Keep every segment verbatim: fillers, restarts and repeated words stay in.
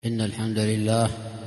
إن الحمد لله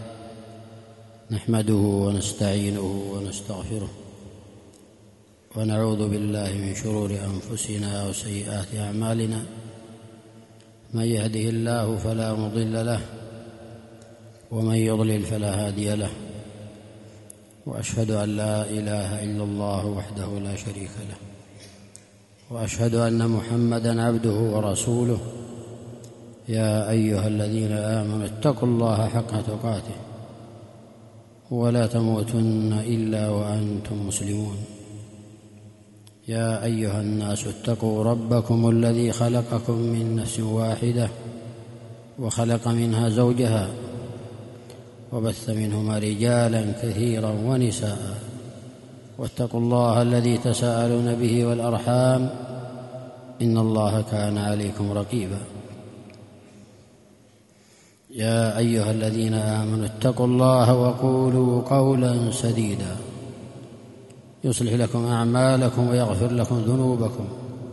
نحمده ونستعينه ونستغفره ونعوذ بالله من شرور أنفسنا وسيئات أعمالنا. من يهده الله فلا مضل له ومن يضلل فلا هادي له، وأشهد أن لا إله إلا الله وحده لا شريك له، وأشهد أن محمدًا عبده ورسوله. يا أيها الذين آمنوا اتقوا الله حق تقاته ولا تموتن إلا وأنتم مسلمون. يا أيها الناس اتقوا ربكم الذي خلقكم من نفس واحدة وخلق منها زوجها وبث منهما رجالا كثيرا ونساء، واتقوا الله الذي تساءلون به والأرحام إن الله كان عليكم رقيبا. يا أيها الذين آمنوا اتقوا الله وقولوا قولا سديدا يصلح لكم أعمالكم ويغفر لكم ذنوبكم،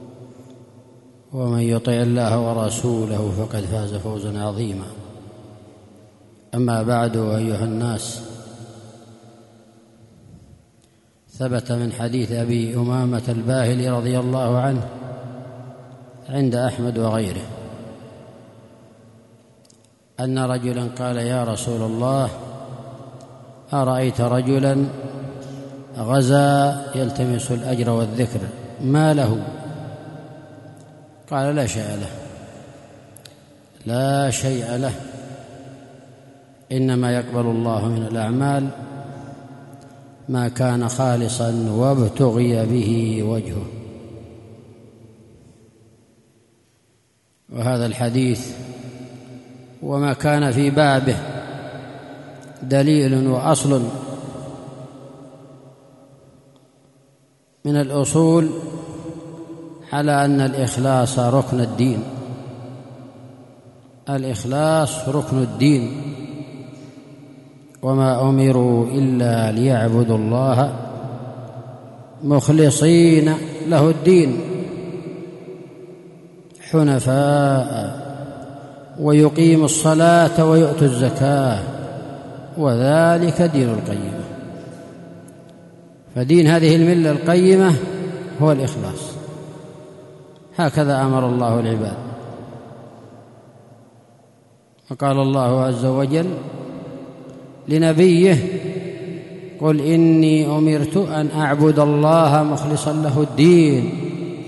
ومن يطع الله ورسوله فقد فاز فوزا عظيما. أما بعد، أيها الناس، ثبت من حديث أبي أمامة الباهلي رضي الله عنه عند أحمد وغيره أن رجلا قال: يا رسول الله، أرأيت رجلا غزا يلتمس الأجر والذكر، ما له؟ قال: لا شيء له لا شيء له إنما يقبل الله من الأعمال ما كان خالصا وابتغي به وجهه. وهذا الحديث وما كان في بابه دليل وأصل من الأصول على أن الإخلاص ركن الدين. الإخلاص ركن الدين، وما أمروا إلا ليعبدوا الله مخلصين له الدين حنفاء ويقيموا الصلاة ويؤتوا الزكاة وذلك دين القيمة. فدين هذه الملة القيمة هو الإخلاص، هكذا أمر الله العباد. وقال الله عز وجل لنبيه: قل إني أمرت أن أعبد الله مخلصا له الدين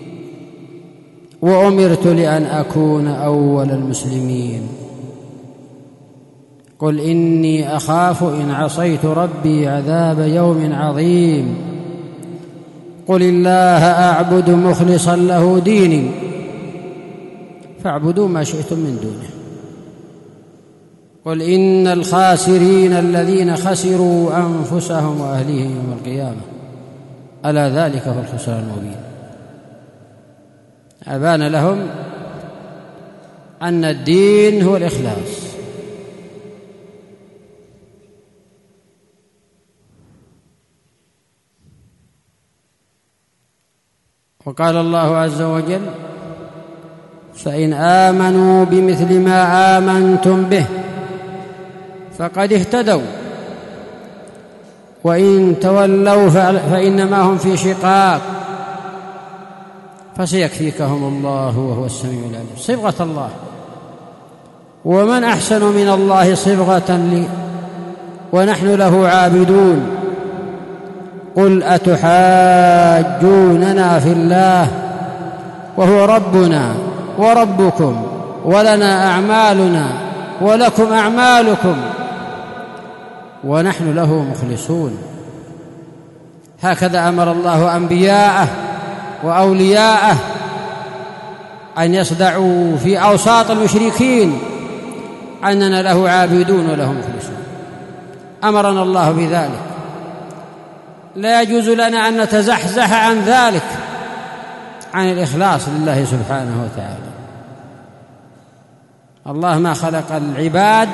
وأمرت لأن أكون أول المسلمين. قل إني أخاف إن عصيت ربي عذاب يوم عظيم. قل الله أعبد مخلصا له ديني فاعبدوا ما شئتم من دونه. قل إن الخاسرين الذين خسروا أنفسهم وأهليهم يوم القيامة ألا ذلك هو الخسران المبين. أبان لهم أن الدين هو الإخلاص. وقال الله عز وجل: فإن آمنوا بمثل ما آمنتم به فقد اهتدوا وإن تولوا فإنما هم في شقاق فسيكفيكهم الله وهو السميع العليم. صبغة الله، ومن أحسن من الله صبغة لي ونحن له عابدون. قل أتحاجوننا في الله وهو ربنا وربكم ولنا أعمالنا ولكم أعمالكم ونحن له مخلصون. هكذا أمر الله أنبياءه وأولياءه أن يصدعوا في أوساط المشركين أننا له عابدون وله مخلصون. أمرنا الله بذلك، لا يجوز لنا أن نتزحزح عن ذلك، عن الإخلاص لله سبحانه وتعالى. الله ما خلق العباد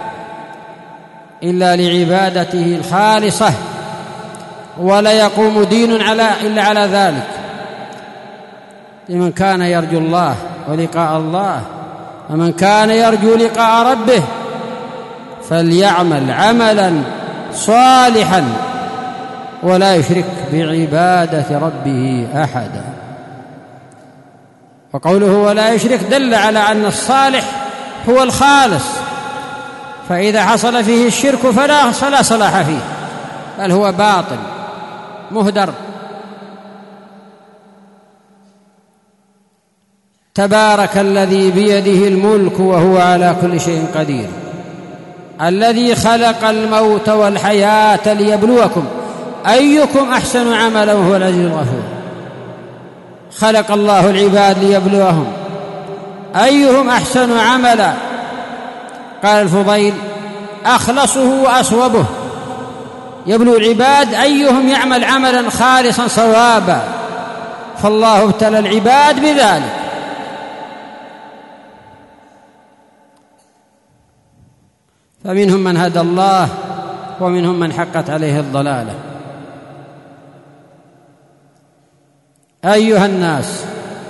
إلا لعبادته الخالصة، ولا يقوم دين على إلا على ذلك لمن كان يرجو الله ولقاء الله. ومن كان يرجو لقاء ربه فليعمل عملا صالحا ولا يشرك بعبادة ربه أحدا. وقوله ولا يشرك دل على أن الصالح هو الخالص، فإذا حصل فيه الشرك فلا فلا صلاح فيه، بل هو باطل مهدر. تبارك الذي بيده الملك وهو على كل شيء قدير، الذي خلق الموت والحياة ليبلوكم أيكم أحسن عملا وهو العزيز الغفور. خلق الله العباد ليبلوهم أيهم أحسن عملا. قال الفضيل أخلصه وأصوبه، يبلو العباد أيهم يعمل عملا خالصا صوابا، فالله ابتلى العباد بذلك. فمنهم من هدى الله ومنهم من حقت عليه الضلالة. أيها الناس،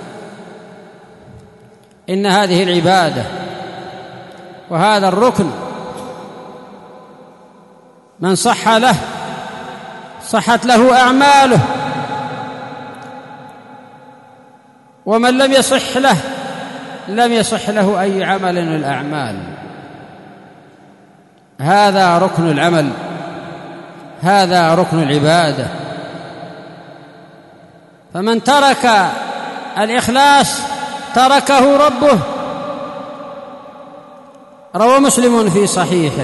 إن هذه العبادة وهذا الركن من صح له صحت له أعماله، ومن لم يصح له لم يصح له أي عمل من الأعمال. هذا ركن العمل، هذا ركن العبادة. فمن ترك الإخلاص تركه ربه. روى مسلم في صحيحه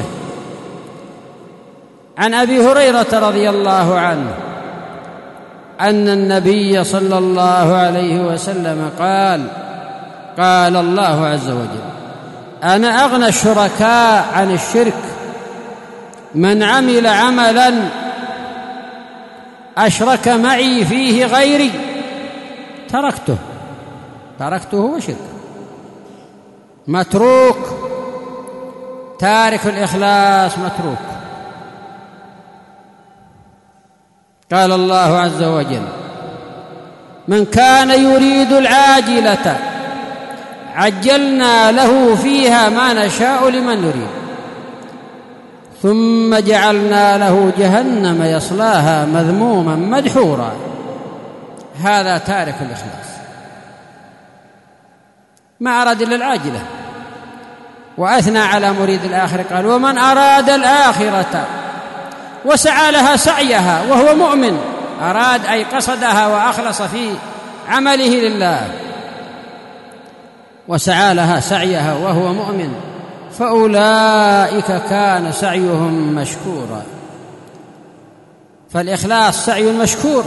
عن أبي هريرة رضي الله عنه أن النبي صلى الله عليه وسلم قال: قال الله عز وجل: أنا أغنى الشركاء عن الشرك، من عمل عملا أشرك معي فيه غيري تركته تركته وشرك. متروك، تارك الإخلاص متروك. قال الله عز وجل: من كان يريد العاجلة عجلنا له فيها ما نشاء لمن نريد ثم جعلنا له جهنم يصلاها مذموما مدحورا. هذا تارك الإخلاص، ما أراد إلا العاجلة، وأثنى على مريد الآخرة قال: ومن أراد الآخرة وسعى لها سعيها وهو مؤمن. أراد أي قصدها وأخلص في عمله لله، وسعى لها سعيها وهو مؤمن، فأولئك كان سعيهم مشكورا. فالإخلاص سعي مشكور،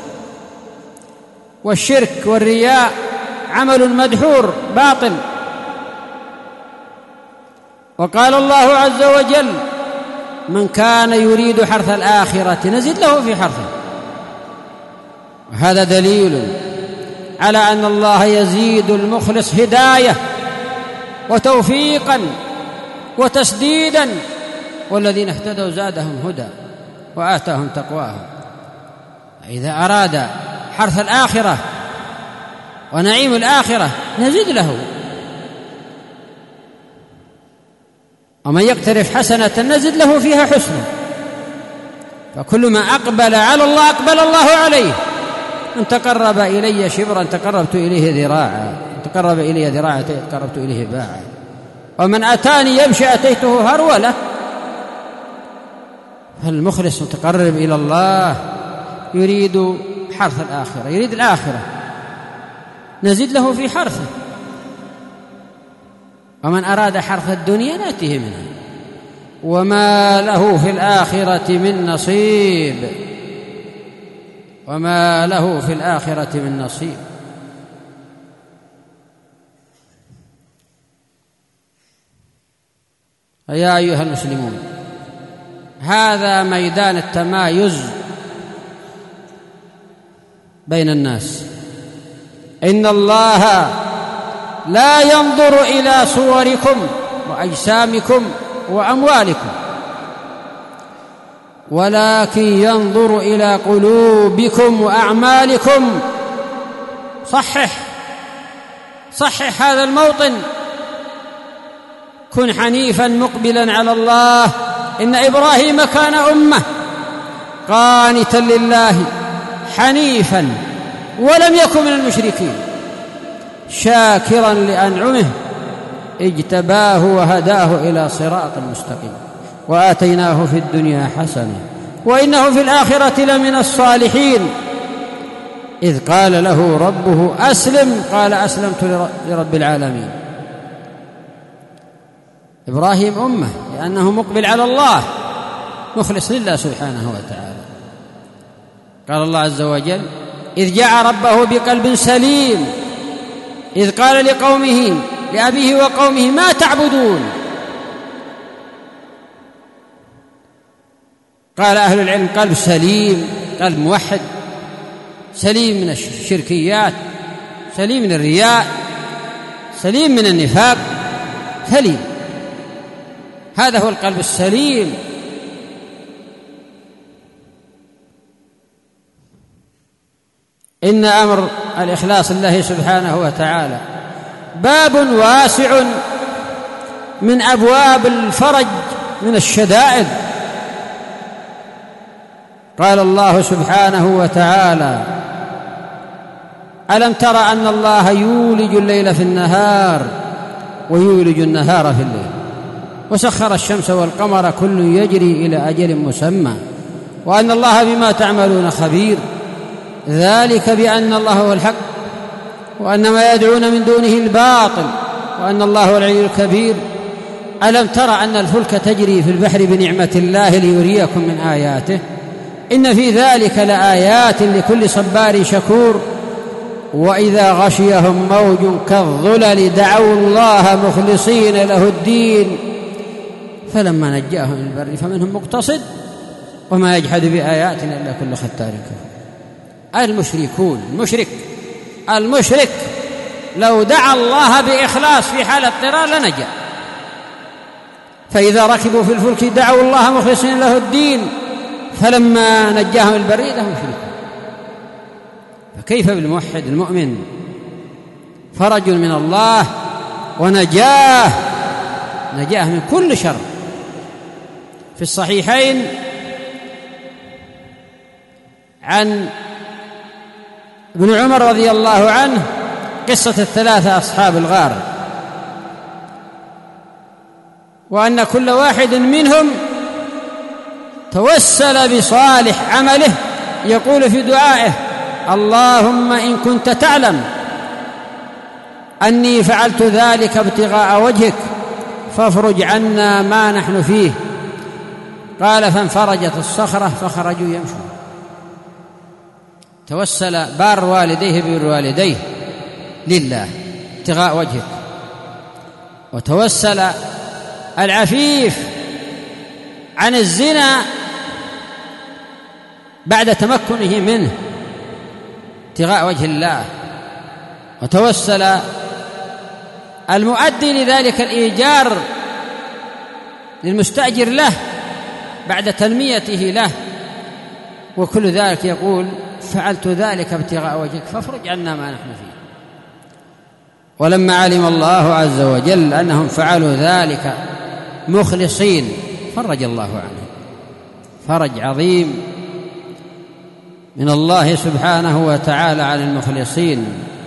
والشرك والرياء عمل مدحور باطل. وقال الله عز وجل: من كان يريد حرث الآخرة نزد له في حرثه. وهذا دليل على أن الله يزيد المخلص هداية وتوفيقا وتسديدا، والذين اهتدوا زادهم هدى وآتاهم تقواهم. إذا أراد حرث الآخرة ونعيم الآخرة نزيد له، ومن يقترف حسنة نزد له فيها حسنة. فكل ما أقبل على الله أقبل الله عليه. من تقرب إلي شبرا تقربت إليه ذراعا، تقرب إلي ذراعا تقربت إليه باعا، ومن أتاني يمشي أتيته هرولة. فالمخلص متقرب إلى الله يريد حرث الآخرة، يريد الآخرة نزيد له في حرثه. ومن أراد حرث الدنيا نأتيه منها وما له في الآخرة من نصيب وما له في الآخرة من نصيب. يا أيها المسلمون، هذا ميدان التمايز بين الناس. إن الله لا ينظر إلى صوركم وأجسامكم وأموالكم، ولكن ينظر إلى قلوبكم وأعمالكم. صحح صحح هذا الموطن. كن حنيفا مقبلا على الله. إن إبراهيم كان أمة قانتا لله حنيفا ولم يكن من المشركين شاكرا لأنعمه اجتباه وهداه إلى صراط مستقيم وآتيناه في الدنيا حسنة وإنه في الآخرة لمن الصالحين. إذ قال له ربه أسلم قال أسلمت لرب العالمين. إبراهيم أمة لأنه مقبل على الله مخلص لله سبحانه وتعالى. قال الله عز وجل إذ جاء ربه بقلب سليم إذ قال لقومه لأبيه وقومه ما تعبدون. قال أهل العلم قلب سليم، قلب موحد، سليم من الشركيات، سليم من الرياء، سليم من النفاق، سليم. هذا هو القلب السليم. إن أمر الإخلاص لله سبحانه وتعالى باب واسع من أبواب الفرج من الشدائد. قال الله سبحانه وتعالى ألم تر أن الله يولج الليل في النهار ويولج النهار في الليل وسخر الشمس والقمر كل يجري إلى أجل مسمى وأن الله بما تعملون خبير. ذلك بأن الله هو الحق وأن ما يدعون من دونه الباطل وأن الله هو العلي الكبير. ألم تر أن الفلك تجري في البحر بنعمة الله ليريكم من آياته إن في ذلك لآيات لكل صبار شكور. وإذا غشيهم موج كالظلل دعوا الله مخلصين له الدين فلما نجاهم إلى البر فمنهم مقتصد وما يجحد بآياتنا إلا كل ختار كفور. المشركون المشرك المشرك لو دعا الله بإخلاص في حال اضطرار لنجا. فإذا ركبوا في الفلك دعوا الله مخلصين له الدين فلما نجاهم البر إذا هم يشركون. فكيف بالموحد المؤمن؟ فرج من الله ونجاه نجاه من كل شر. في الصحيحين عن ابن عمر رضي الله عنه قصة الثلاثة أصحاب الغار وأن كل واحد منهم توسل بصالح عمله يقول في دعائه اللهم إن كنت تعلم أني فعلت ذلك ابتغاء وجهك فافرج عنا ما نحن فيه. قال فانفرجت الصخرة فخرجوا يمشون. توسل بار والديه ببر والديه لله ابتغاء وجهك. وتوسل العفيف عن الزنا بعد تمكنه منه ابتغاء وجه الله. وتوسل المؤدي لذلك الإيجار للمستأجر له بعد تنميته له. وكل ذلك يقول فعلت ذلك ابتغاء وجهك فافرج عنا ما نحن فيه. ولما علم الله عز وجل أنهم فعلوا ذلك مخلصين فرج الله عنهم فرج عظيم من الله سبحانه وتعالى عن المخلصين.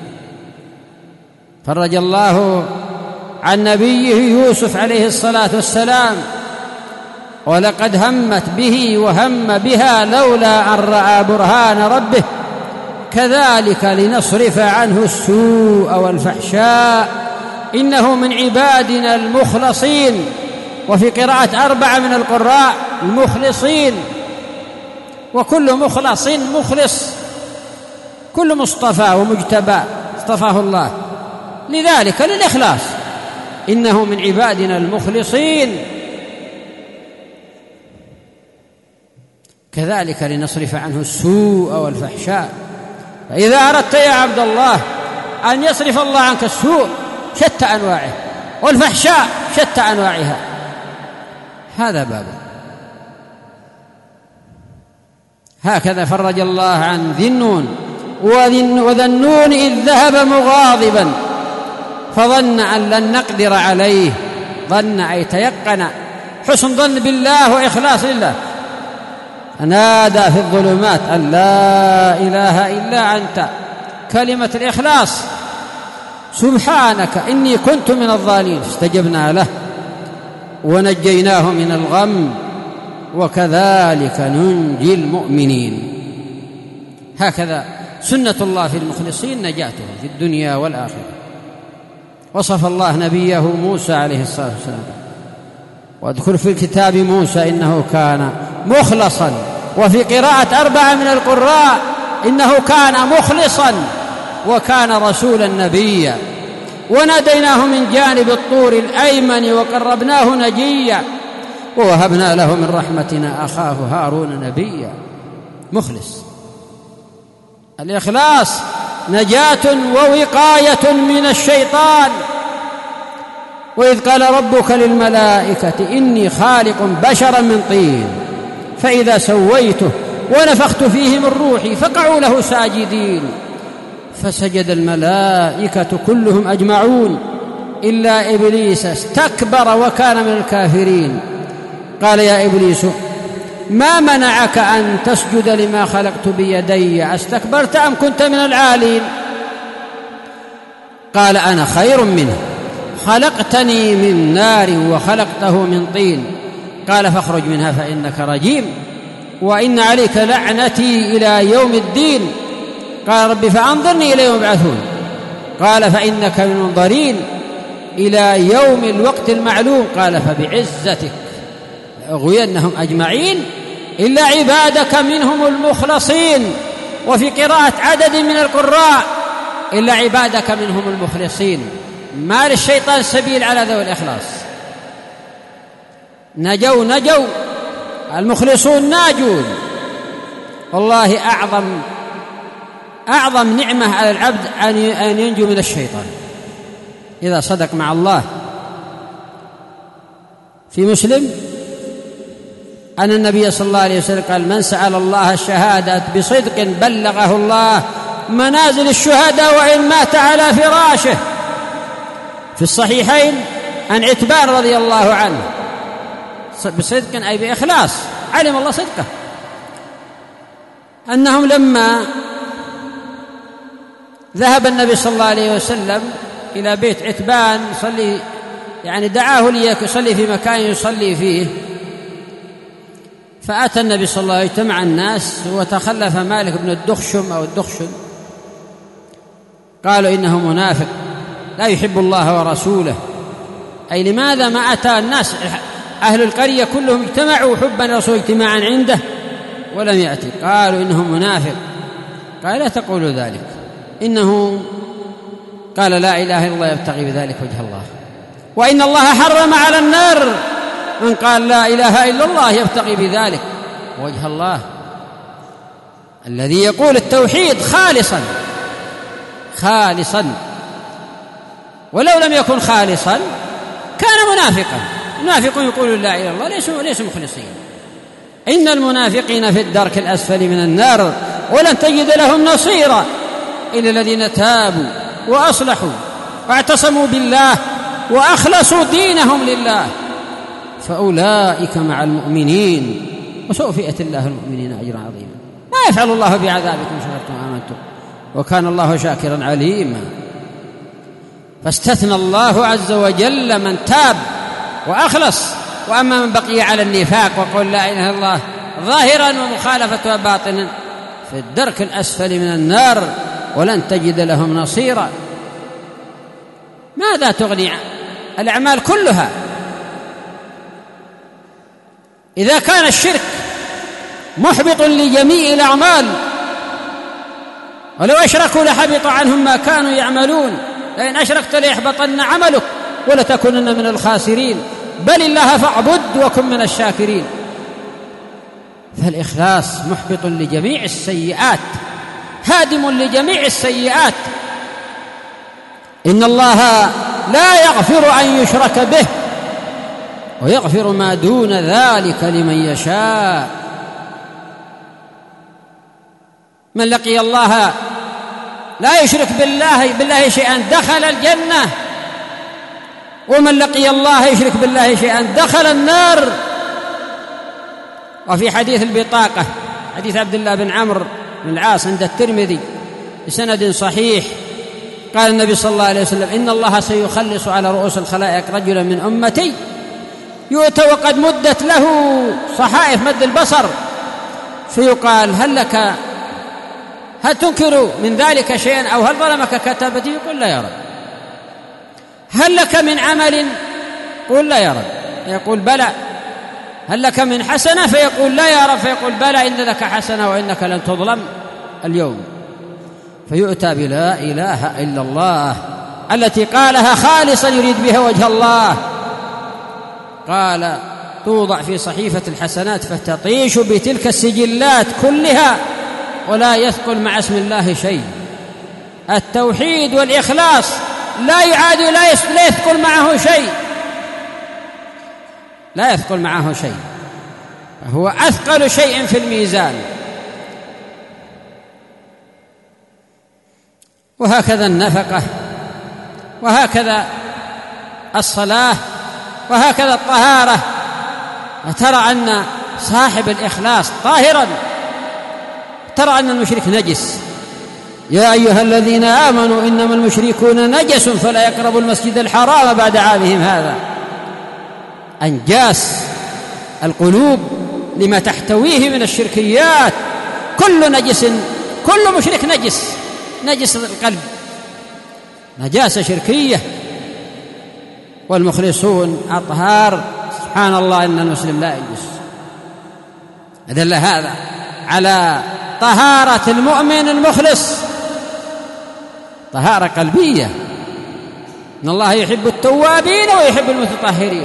فرج الله عن نبيه يوسف عليه الصلاة والسلام ولقد همت به وهم بها لولا أن رأى برهان ربه كذلك لنصرف عنه السوء والفحشاء إنه من عبادنا المخلصين. وفي قراءة أربعة من القراء المخلصين. وكل مخلص مخلص كل مصطفى ومجتبى اصطفاه الله لذلك للإخلاص إنه من عبادنا المخلصين. كذلك لنصرف عنه السوء والفحشاء. فإذا أردت يا عبد الله أن يصرف الله عنك السوء شتى أنواعه والفحشاء شتى أنواعها هذا بابه. هكذا فرج الله عن ذي النون وذا النون إذ ذهب مغاضبا فظن أن لن نقدر عليه ظن أي تيقن، حسن ظن بالله وإخلاص لله. فنادى في الظلمات أن لا إله إلا أنت، كلمة الإخلاص، سبحانك إني كنت من الظالمين، فاستجبنا له ونجيناه من الغم وكذلك ننجي المؤمنين. هكذا سنة الله في المخلصين نجاتهم في الدنيا والآخرة. وصف الله نبيه موسى عليه الصلاة والسلام: واذكر في الكتاب موسى إنه كان مخلصا، وفي قراءة أربعة من القراء إنه كان مخلصا وكان رسولا نبيا، وناديناه من جانب الطور الأيمن وقربناه نجيا، ووهبنا له من رحمتنا أخاه هارون نبيا. مخلص. الإخلاص نجاة ووقاية من الشيطان. وإذ قال ربك للملائكة إني خالق بشرا من طين فإذا سويته ونفخت فيه من روحي فقعوا له ساجدين، فسجد الملائكة كلهم أجمعون إلا إبليس استكبر وكان من الكافرين. قال يا إبليس ما منعك أن تسجد لما خلقت بيدي، أستكبرت أم كنت من العالين؟ قال أنا خير منه، خلقتني من نار وخلقته من طين. قال فاخرج منها فإنك رجيم وإن عليك لعنتي إلى يوم الدين. قال رب فأنظرني إلى يوم يبعثون. قال فإنك من المنظرين إلى يوم الوقت المعلوم. قال فبعزتك لأغوينهم أجمعين إلا عبادك منهم المخلصين. وفي قراءة عدد من القراء إلا عبادك منهم المخلصين. ما للشيطان سبيل على ذوي الإخلاص. نجوا نجوا المخلصون ناجون. والله أعظم أعظم نعمة على العبد أن ينجو من الشيطان إذا صدق مع الله. في مسلم أن النبي صلى الله عليه وسلم قال من سأل الله الشهادة بصدق بلغه الله منازل الشهداء وإن مات على فراشه. في الصحيحين عن عتبان رضي الله عنه بصدق أي بإخلاص، علم الله صدقه، أنهم لما ذهب النبي صلى الله عليه وسلم إلى بيت عتبان يصلي، يعني دعاه ليك يصلي في مكان يصلي فيه، فأتى النبي صلى الله عليه وسلم اجتمع الناس وتخلف مالك بن الدخشم أو الدخشم، قالوا إنه منافق لا يحب الله ورسوله. أي لماذا ما أتى الناس أهل القرية كلهم اجتمعوا حبا لرسول اجتماعا عنده ولم يأتي؟ قالوا إنه منافق. قال لا تقولوا ذلك، إنه قال لا إله إلا الله يبتغي بذلك وجه الله، وإن الله حرم على النار من قال لا إله إلا الله يبتغي بذلك وجه الله. الذي يقول التوحيد خالصا خالصا، ولو لم يكن خالصا كان منافقا. منافق يقول لا إله إلا الله ليسوا ليسوا مخلصين. إن المنافقين في الدرك الأسفل من النار ولن تجد لهم نصيرا إلا الذين تابوا وأصلحوا واعتصموا بالله وأخلصوا دينهم لله فأولئك مع المؤمنين وسوف يؤتي الله المؤمنين أجرا عظيما. ما يفعل الله بعذابكم إن شكرتم وآمنتم وكان الله شاكرا عليما. فاستثنى الله عز وجل من تاب وأخلص، وأما من بقي على النفاق وقول لا إله إلا الله ظاهرا ومخالفة باطنا في الدرك الأسفل من النار ولن تجد لهم نصيرا. ماذا تغني الأعمال كلها إذا كان الشرك محبط لجميع الأعمال؟ ولو أشركوا لحبط عنهم ما كانوا يعملون، لئن أشركت ليحبطن عملك ولتكونن من الخاسرين، بل الله فاعبد وكن من الشاكرين. فالإخلاص محبط لجميع السيئات، هادم لجميع السيئات. إن الله لا يغفر أن يشرك به ويغفر ما دون ذلك لمن يشاء. من لقي الله لا يشرك بالله بالله شيئا دخل الجنة ومن لقي الله يشرك بالله شيئا دخل النار. وفي حديث البطاقة، حديث عبد الله بن عمرو بن العاص عند الترمذي بسند صحيح، قال النبي صلى الله عليه وسلم: إن الله سيخلص على رؤوس الخلائق رجلا من أمتي يؤتى وقد مدت له صحائف مد البصر، فيقال: هل لك هل تنكر من ذلك شيئا أو هل ظلمك كتابتي؟ يقول: لا يا رب. هل لك من عمل؟ يقول: لا يا رب. يقول: بلى. هل لك من حسنة؟ فيقول: لا يا رب. فيقول: بلى، إن لك حسنة وإنك لن تظلم اليوم. فيؤتى بلا إله إلا الله التي قالها خالصا يريد بها وجه الله، قال: توضع في صحيفة الحسنات فتطيش بتلك السجلات كلها ولا يثقل مع اسم الله شيء. التوحيد والإخلاص لا يعاد لا يثقل معه شيء، لا يثقل معه شيء، هو أثقل شيء في الميزان. وهكذا النفقة، وهكذا الصلاة، وهكذا الطهارة. ترى أن صاحب الإخلاص طاهرا، ترى أن المشرك نجس. يا أيها الذين آمنوا إنما المشركون نجس فلا يقربوا المسجد الحرام بعد عامهم هذا. أنجاس القلوب لما تحتويه من الشركيات. كل نجس، كل مشرك نجس، نجس القلب، نجاسة شركية. والمخلصون أطهار. سبحان الله إن المسلم لا ينجس. أدل هذا على طهارة المؤمن المخلص، طهارة قلبية. إن الله يحب التوابين ويحب المتطهرين.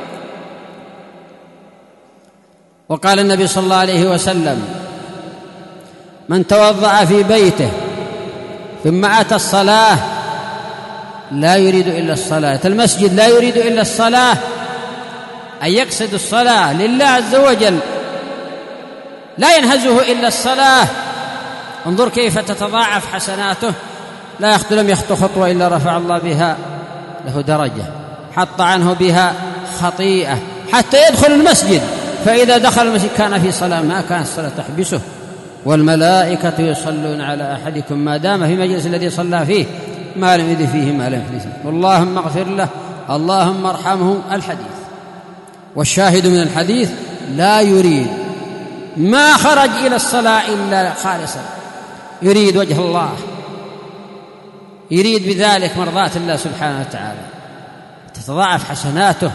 وقال النبي صلى الله عليه وسلم: من توضأ في بيته ثم أتى الصلاة لا يريد إلا الصلاة، المسجد لا يريد إلا الصلاة، أي يقصد الصلاة لله عز وجل، لا ينهزه إلا الصلاة. انظر كيف تتضاعف حسناته. لا يخطو لم يخطو خطوة إلا رفع الله بها له درجة، حط عنه بها خطيئة، حتى يدخل المسجد. فإذا دخل المسجد كان في صلاة، ما كانت الصلاة تحبسه. والملائكة يصلون على أحدكم ما دام في مجلس الذي صلى فيه ما لم يذ فيه ما لم يفلسه، اللهم اغفر له، اللهم ارحمه. الحديث. والشاهد من الحديث: لا يريد، ما خرج إلى الصلاة إلا خالصا، يريد وجه الله، يريد بذلك مرضاة الله سبحانه وتعالى. تتضاعف حسناته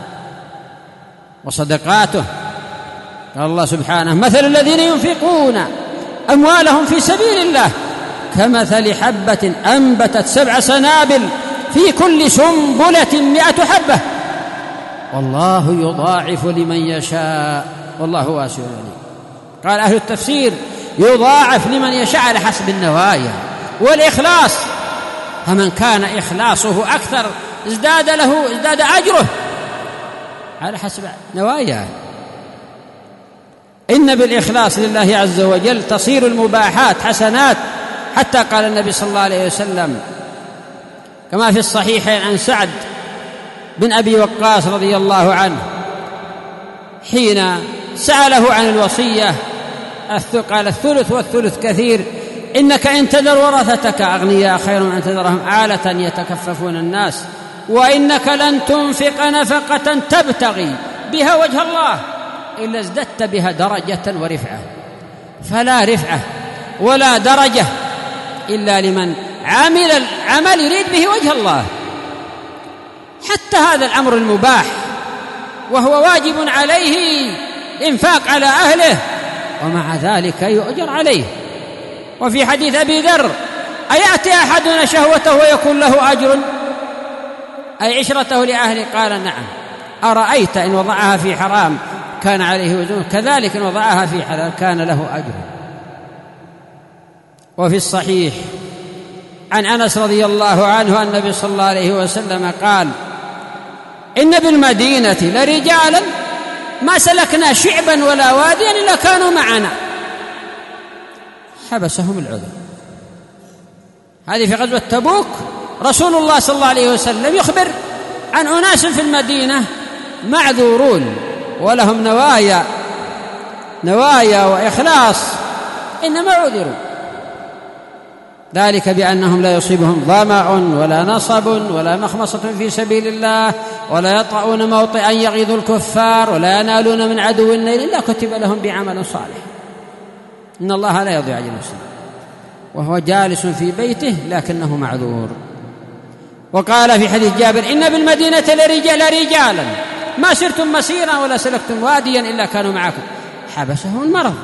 وصدقاته. قال الله سبحانه: مثل الذين ينفقون أموالهم في سبيل الله كمثل حبة أنبتت سبع سنابل في كل سنبلة مئة حبة والله يضاعف لمن يشاء والله واسع عليم. قال أهل التفسير: يضاعف لمن يشاء على حسب النوايا والإخلاص، فمن كان إخلاصه أكثر ازداد له ازداد أجره على حسب نواياه. إن بالإخلاص لله عز وجل تصير المباحات حسنات، حتى قال النبي صلى الله عليه وسلم كما في الصحيحين عن سعد بن أبي وقاص رضي الله عنه حين سأله عن الوصية قال: الثلث والثلث كثير، إنك إن تذر ورثتك أغنياء خير من أن تذرهم عالة يتكففون الناس، وإنك لن تنفق نفقة تبتغي بها وجه الله إلا ازددت بها درجة ورفعة، فلا رفعة ولا درجة إلا لمن عمل العمل يريد به وجه الله. حتى هذا الأمر المباح وهو واجب عليه الإنفاق على أهله، ومع ذلك يؤجر عليه. وفي حديث أبي ذر: أيأتي أحدنا شهوته ويكون له أجر، أي عشرته لأهله؟ قال: نعم. أرأيت إن وضعها في حرام كان عليه وزر، كذلك إن وضعها في حلال كان له أجر. وفي الصحيح عن أنس رضي الله عنه أن النبي صلى الله عليه وسلم قال: إن بالمدينة لرجالا ما سلكنا شعبا ولا واديا إلا كانوا معنا، حبسهم العذر. هذه في غزوة تبوك. رسول الله صلى الله عليه وسلم يخبر عن أناس في المدينة معذورون ولهم نوايا نوايا وإخلاص إنما عذروا، ذلك بأنهم لا يصيبهم ظمأ ولا نصب ولا مخمصة في سبيل الله ولا يطأون موطئا يغيظ الكفار ولا ينالون من عدو النيل إلا كتب لهم بعمل صالح. إن الله لا يضيع أجر المسلم، وهو جالس في بيته لكنه معذور. وقال في حديث جابر: إن بالمدينة لرجال رجالا ما سرتم مسيرا ولا سلكتم واديا إلا كانوا معكم حبسهم المرض.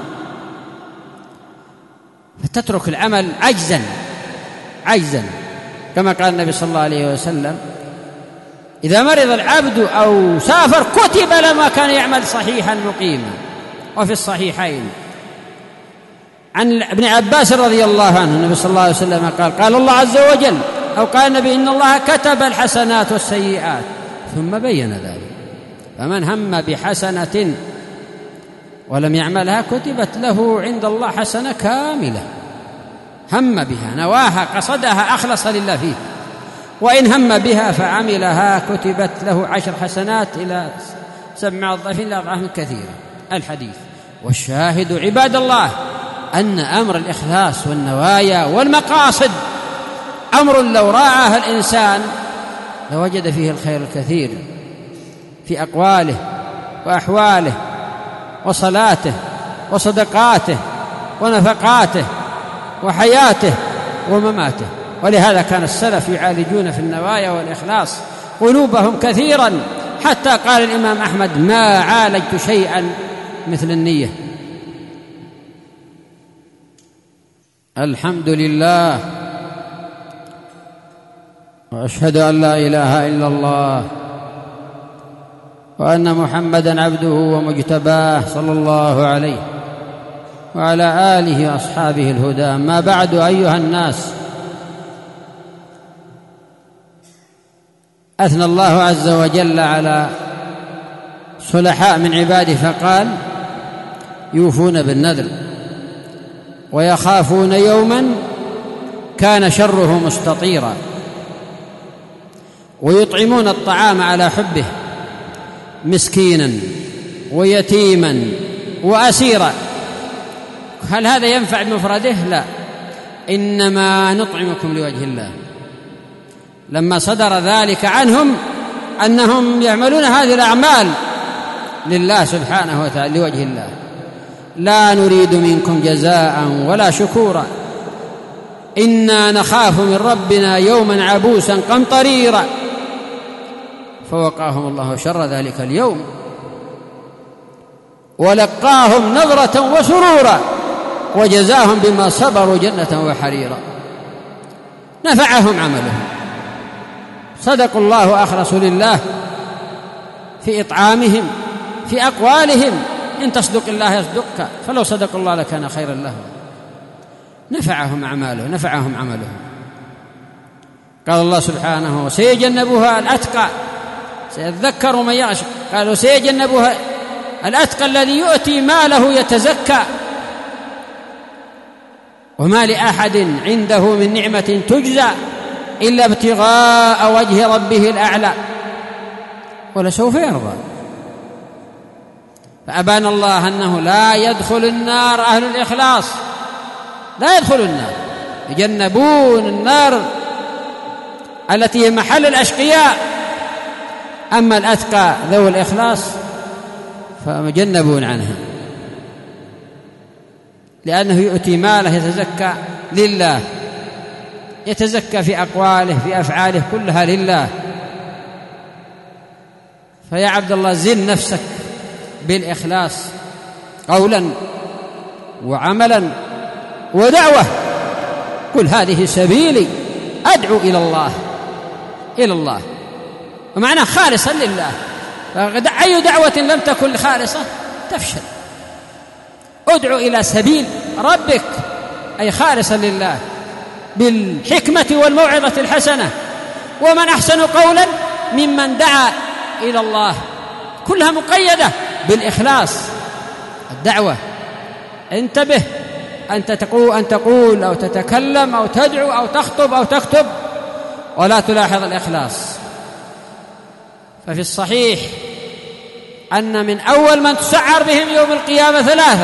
فتترك العمل عجزا عجزا كما قال النبي صلى الله عليه وسلم: إذا مرض العبد أو سافر كتب لما كان يعمل صحيحا مقيما. وفي الصحيحين عن ابن عباس رضي الله عنه النبي صلى الله عليه وسلم قال: قال الله عز وجل أو قال النبي: إن الله كتب الحسنات والسيئات ثم بين ذلك، فمن هم بحسنة ولم يعملها كتبت له عند الله حسنة كاملة، هم بها نواها قصدها أخلص لله فيه، وإن هم بها فعملها كتبت له عشر حسنات إلى سبع أضعاف إلى أضعاف كثيرة. الحديث. والشاهد عباد الله أن أمر الإخلاص والنوايا والمقاصد أمر لو راعاه الإنسان لوجد فيه الخير الكثير في أقواله وأحواله وصلاته وصدقاته ونفقاته وحياته ومماته. ولهذا كان السلف يعالجون في النوايا والإخلاص قلوبهم كثيرا، حتى قال الإمام أحمد: ما عالجت شيئا مثل النية. الحمد لله، وأشهد أن لا إله إلا الله وأن محمدًا عبده ومجتباه صلى الله عليه وعلى آله وأصحابه الهدى. ما بعد، أيها الناس، أثنى الله عز وجل على صلحاء من عباده فقال: يوفون بالنذر ويخافون يوما كان شره مستطيرا، ويطعمون الطعام على حبه مسكينا ويتيما وأسيرا. هل هذا ينفع بمفرده؟ لا، إنما نطعمكم لوجه الله. لما صدر ذلك عنهم أنهم يعملون هذه الأعمال لله سبحانه وتعالى لوجه الله، لا نريد منكم جزاء ولا شكورا إنا نخاف من ربنا يوما عبوسا قمطريرا، فوقاهم الله شر ذلك اليوم ولقاهم نظرة وسرورا وجزاهم بما صبروا جنة وحريرا. نفعهم عملهم، صدقوا الله وأخلصوا لله في إطعامهم في أقوالهم. إن تصدق الله يصدقك، فلو صدقوا الله لكان خيرا لهم. نفعهم أعماله نفعهم عملهم. قال الله سبحانه: وسيجنبها الأتقى، سيذكر من يخشى. قالوا: سيجنبها الأتقى الذي يؤتي ماله يتزكى وما لأحد عنده من نعمة تجزى إلا ابتغاء وجه ربه الأعلى ولسوف يرضى. فأبان الله أنه لا يدخل النار أهل الإخلاص، لا يدخل النار، يجنبون النار التي هي محل الأشقياء. أما الأتقى ذو الإخلاص فمجنبون عنها، لأنه يؤتي ماله يتزكى لله، يتزكى في أقواله في أفعاله كلها لله. فيا عبد الله زن نفسك بالإخلاص قولا وعملا ودعوة. قل: هذه سبيلي أدعو إلى الله إلى الله ومعنى خالصا لله. أي دعوة لم تكن خالصة تفشل. ادعو إلى سبيل ربك أي خالصا لله بالحكمة والموعظة الحسنة. ومن أحسن قولا ممن دعا إلى الله، كلها مقيدة بالإخلاص. الدعوة انتبه، أنت تقول أن تقول أو تتكلم أو تدعو أو تخطب أو تكتب ولا تلاحظ الإخلاص، ففي الصحيح أن من أول من تسعر بهم يوم القيامة ثلاثة: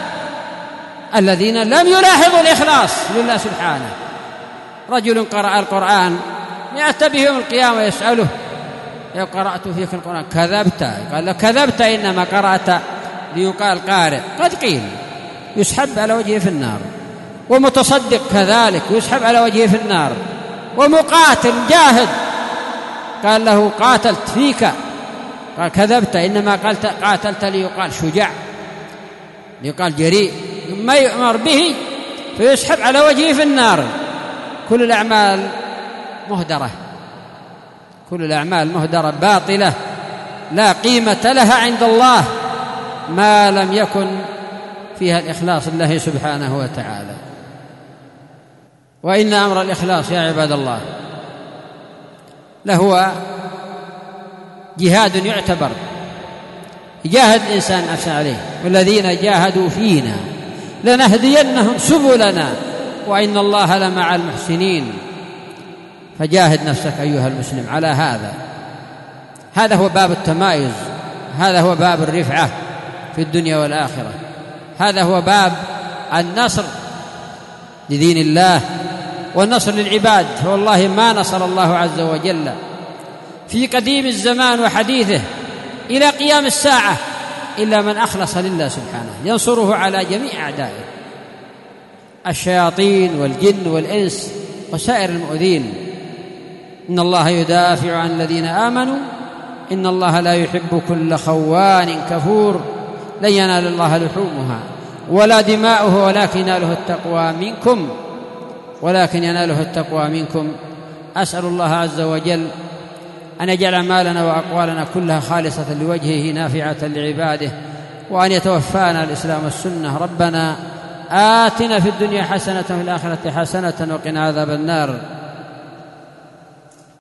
الذين لم يلاحظوا الإخلاص لله سبحانه، رجل قرأ القرآن يأتي به يوم القيامة يسأله: يا قرأت فيك القرآن كذبت؟ قال له: كذبت، إنما قرأت ليقال قارئ. قد قيل يسحب على وجهه في النار. ومتصدق كذلك يسحب على وجهه في النار. ومقاتل جاهد قال له: قاتلت فيك، قال: كذبت، إنما قاتلت ليقال شجاع، ليقال جريء. ما يؤمر به فيسحب على وجهه في النار. كل الأعمال مهدرة، كل الأعمال مهدرة باطلة لا قيمة لها عند الله ما لم يكن فيها الإخلاص لله سبحانه وتعالى. وإن أمر الإخلاص يا عباد الله لهو جهاد يعتبر، يجاهد الإنسان نفسه عليه: والذين جاهدوا فينا لنهدينهم سبلنا وإن الله لمع المحسنين. فجاهد نفسك أيها المسلم على هذا. هذا هو باب التمايز، هذا هو باب الرفعة في الدنيا والآخرة، هذا هو باب النصر لدين الله والنصر للعباد. فوالله ما نصر الله عز وجل في قديم الزمان وحديثه إلى قيام الساعة إلا من أخلص لله سبحانه، ينصره على جميع أعدائه، الشياطين والجن والإنس وسائر المؤذين. إن الله يدافع عن الذين آمنوا إن الله لا يحب كل خوان كفور لن ينال الله لحومها ولا دماؤه ولكن يناله التقوى منكم ولكن يناله التقوى منكم. أسأل الله عز وجل أن يجعل أعمالنا وأقوالنا كلها خالصة لوجهه نافعة لعباده، وأن يتوفانا الإسلام والسنة. ربنا آتنا في الدنيا حسنة وفي الآخرة حسنة وقنا عذاب النار.